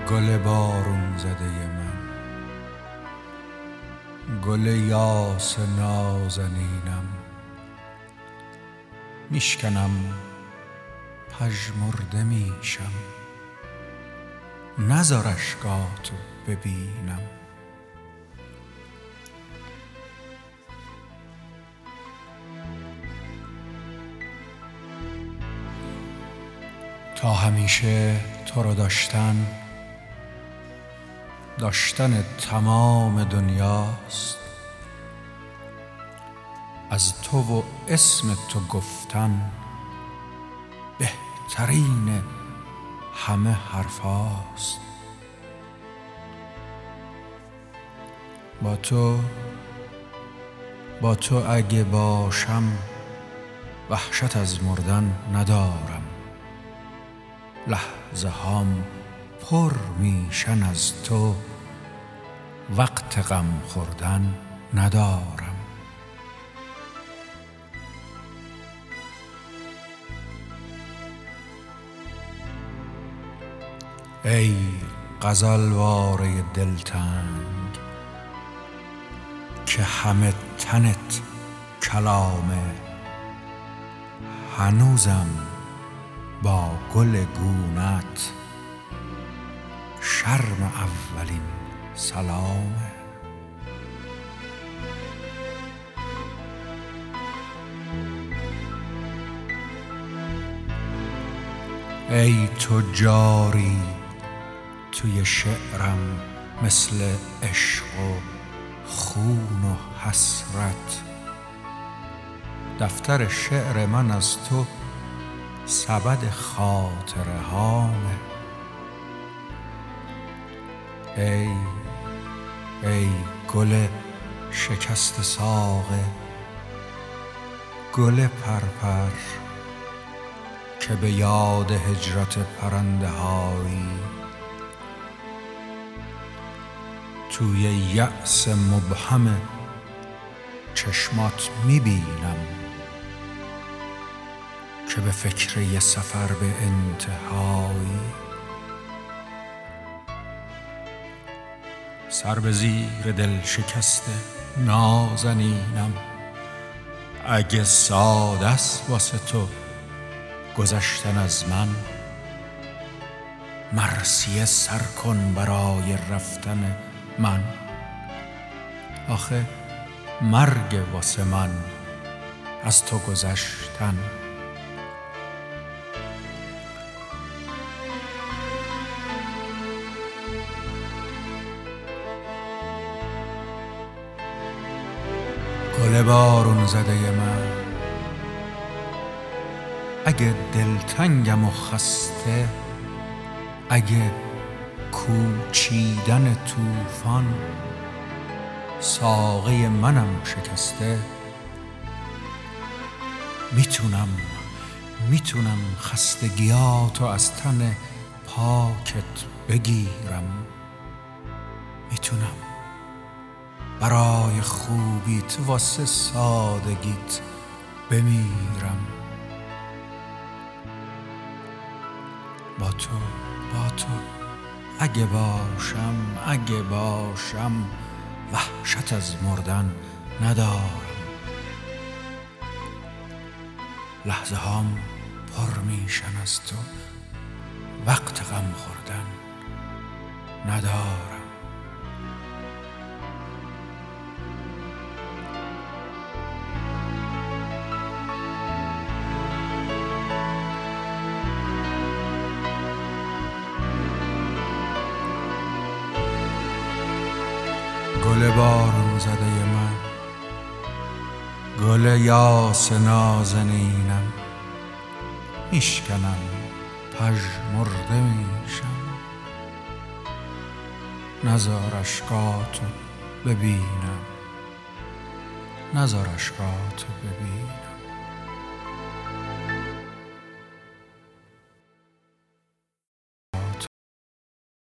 گل بارون زده من، گل یاس نازنینم، میشکنم پژمرده میشم، نذار اشکاتو ببینم. تا همیشه تو رو داشتن تمام دنیاست، از تو و اسم تو گفتن بهترین همه حرفاست. با تو اگه باشم وحشت از مردن ندارم، لحظه هام پر میشن از تو، وقت غم خوردن ندارم. ای غزلواره دلتنگ که همه تنت کلامه، هنوزم با گل گونت شرم اولین سلامه. ای تو جاری توی شعرم مثل عشق و خون و حسرت، دفتر شعر من از تو سبد خاطره هامه. ای گل شکست ساقه، گل پرپر که به یاد هجرت پرنده هایی توی یأس مبهم چشمات میبینم، که به فکر یه سفر به انتهایی. سر به زیر دل شکسته نازنینم، اگه ساده است واسه تو گذشتن از من، مرثیه سر کن برای رفتن من. آخه مرگ واسه من از تو گذشتن. گل بارون زده من، اگه دلتنگم و خسته، اگه کوچیدن طوفان ساقه منم شکسته، میتونم خستگیاتو از تن پاکت بگیرم، میتونم برای خوبیت واسه سادگیت بمیرم. با تو اگه باشم وحشت از مردن ندارم، لحظه هام پر میشن از تو، وقت غم خوردن ندارم. گل بارون زده من، گل یاس نازنینم، میشکنم پژمرده میشم، نذار اشکاتو ببینم.